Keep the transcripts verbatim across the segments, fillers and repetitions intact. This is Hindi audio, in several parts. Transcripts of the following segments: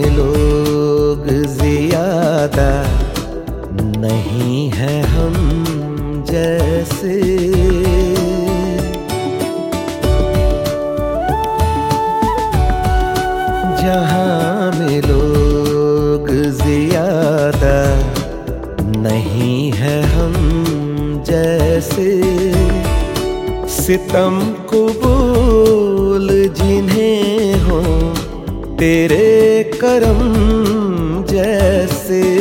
में लोग ज्यादा नहीं है हम जैसे। जहाँ में लोग ज्यादा नहीं है हम जैसे। सितम कबूल जिन्हें हो तेरे करम जैसे।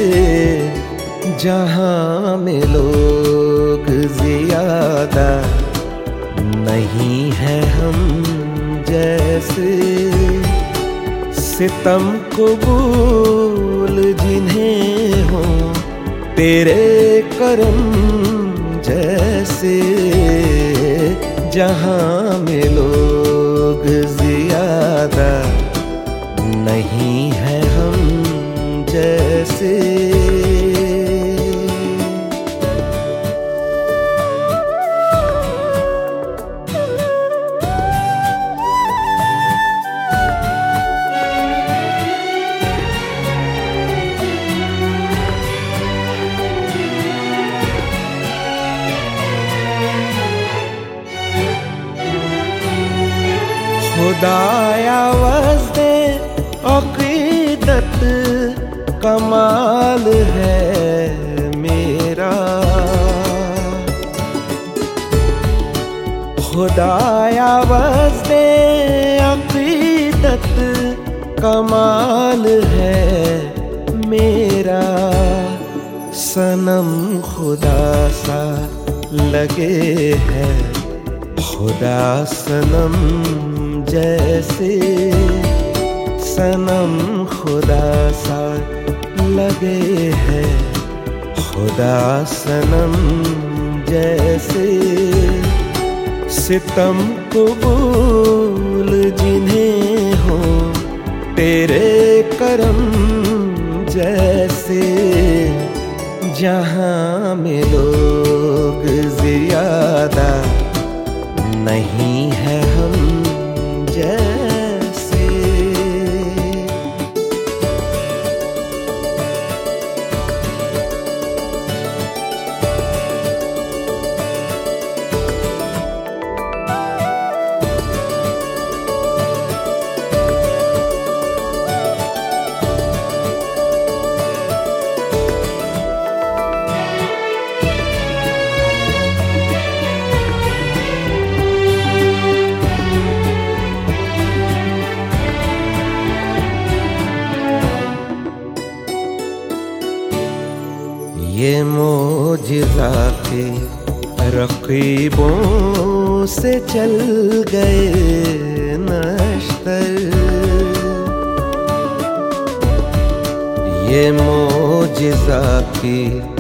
जहाँ में लोग ज्यादा नहीं है हम जैसे। सितम कबूल जिन्हें हो तेरे करम जैसे। जहाँ में लोग ज्यादा नहीं है हम जैसे। खुदाया वज़्दे अक़ीदत कमाल है मेरा। खुदाया वज़्दे अक़ीदत कमाल है मेरा। सनम खुदा सा लगे है खुदा सनम जैसे। सनम खुदा सा लगे है खुदा सनम जैसे। सितम कबूल जिन्हें हो तेरे करम जैसे। जहाँ में लोग ज्यादा नहीं है हम जैसे। ये मोजिज़ा के रक़ीबों से चल गए नश्तर। ये मोजिज़ा के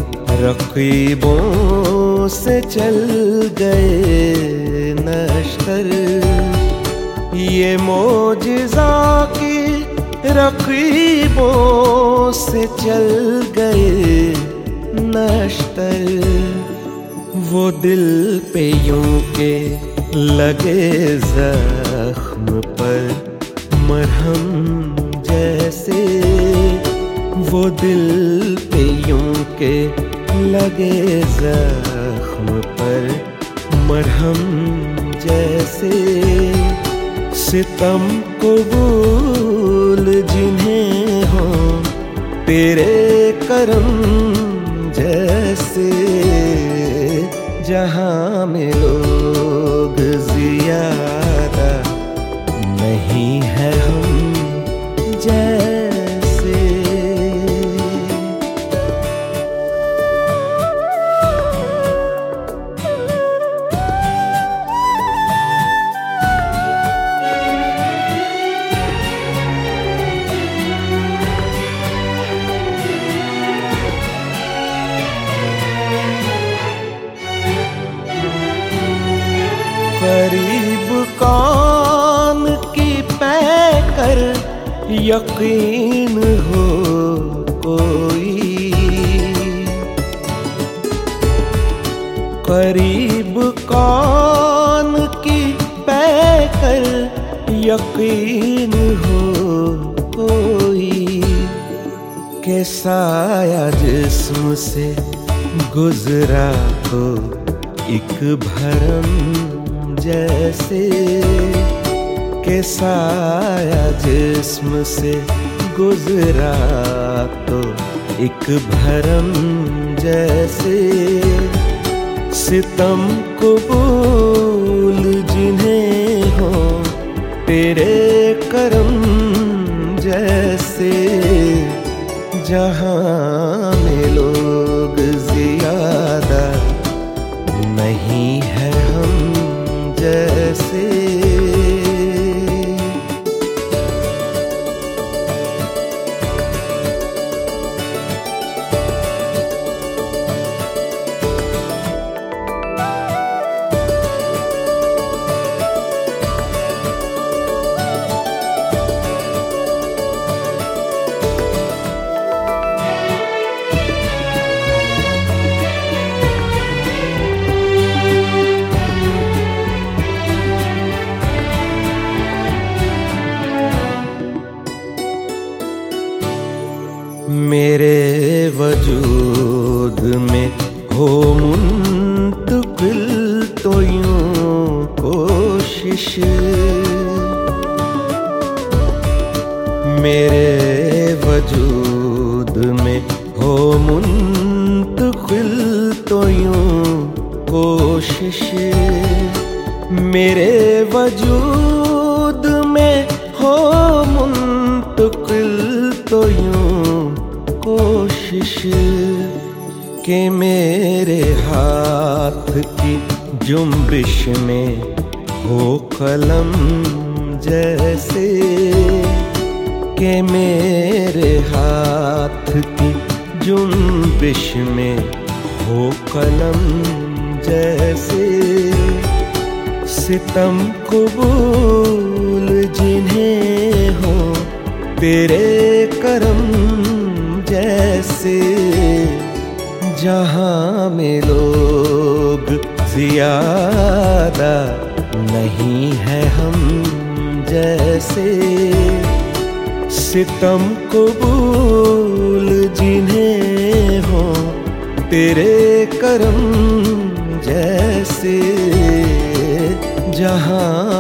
रक़ीबों से चल गए नश्तर। ये मोजिज़ा की रक़ीबों से चल गए नश्तर। वो दिल पे यूं के लगे जख्म पर मरहम जैसे। वो दिल पे यूं के लगे जख्म पर मरहम जैसे। सितम कबूल जिन्हें हो तेरे करम जैसे। जहाँ में लोग ज्यादा नहीं है हम जैसे। करीब कौन की पैकर यकीन हो कोई। करीब कौन की पैकर यकीन हो कोई। के साया जिस्म से गुजरा हो एक भरम जैसे, के साया जिस्म से गुजरा तो एक भरम जैसे, सितम कबूल जिन्हें हो तेरे करम जैसे, जहाँ में लोग ज्यादा नहीं है हम जैसे। मेरे वजूद में हो मुंतकिल तो यूं कोशिश, मेरे वजूद में हो मुंतकिल तो यूं कोशिश, मेरे वजूद में हो मुंतकिल तो यूं कोशिश, के मेरे हाथ की जुम्बिश में हो कलम जैसे, के मेरे हाथ की जुम्बिश में हो कलम जैसे, सितम कबूल जिन्हें हो तेरे करम जैसे, जहाँ में लोग ज्यादा नहीं है हम जैसे, सितम कबूल जिन्हें हो तेरे करम जैसे, जहाँ